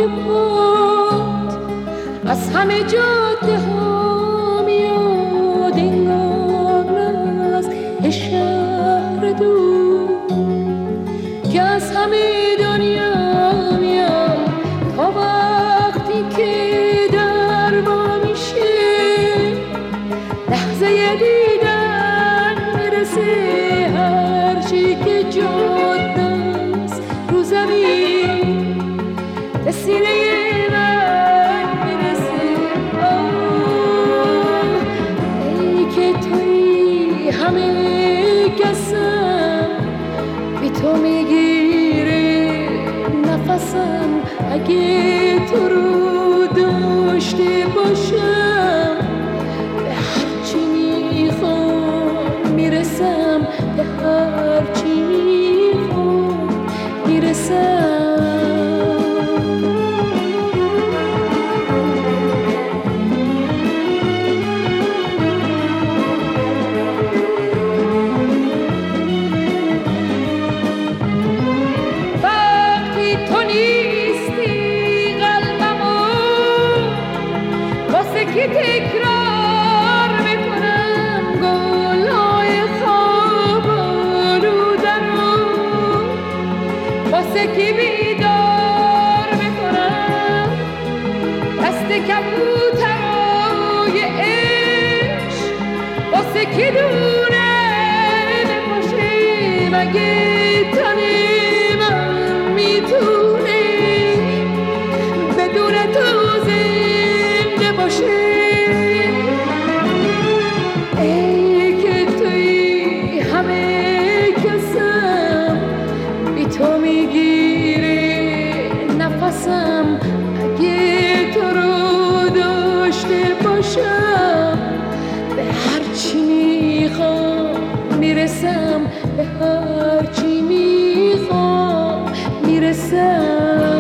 پات از همه جاده ها میاد انگار از شهر دور که از همه دنیا میاد تا وقتی که در وا میشه لحظه دیدن میرسه هرچی که جاده است رو زمین به سینه من میرسه. ای که توی همه کسم بی تو میگیره نفسم اگه تو رو داشته باشم به هرچی میخوام میرسم به هرچی میخوام میرسم. که تکرار میکنم گلهای خواب آلودنو واسه که بیدار میکنم دست کبوترای عشق واسه که دونه بپاشه مگه تنه من میتونه بدون تو زنده باشه. ای که توی همه کسم بی تو میگیره نفسم اگه تو رو داشته باشم به هرچی میخوام میرسم به هرچی میخوام میرسم.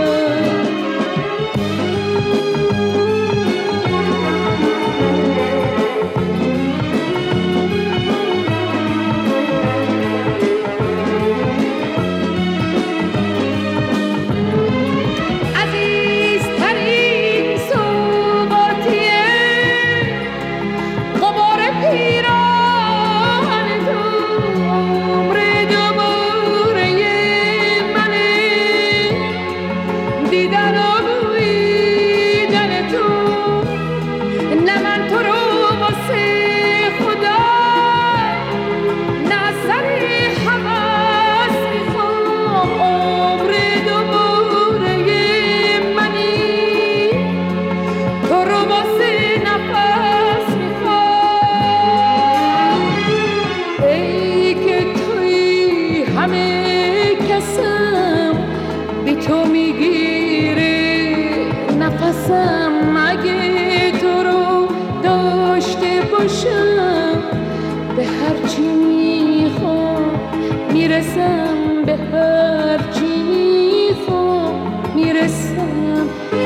تو میگیره نفسم اگه تو رو داشته باشم به هرچی میخوام میرسم به هرچی میخوام میرسم.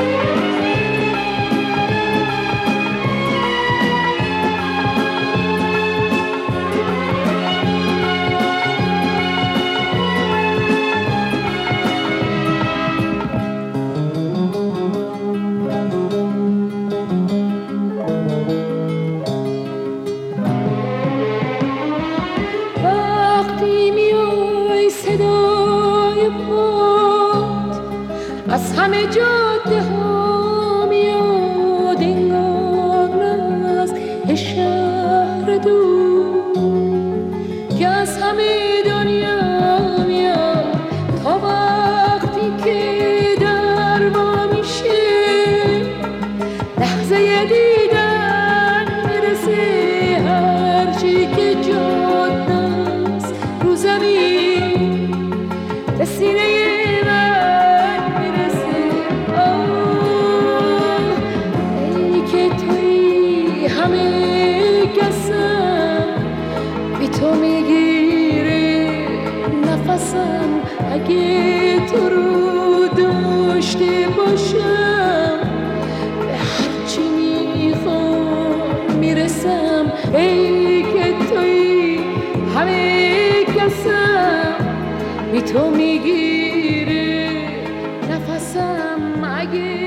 از همه جاده ها میاد انگار از شهر دور که از همه دنیا میاد تا وقتی که در وا میشه لحظه دیدن میرسه هرچی که جاده است رو زمین به سینه تو میگیره نفسم اگه تو رو داشته باشم به هرچی میخوام میرسم. ای که توی همه کسم بی تو میگیره نفسم اگه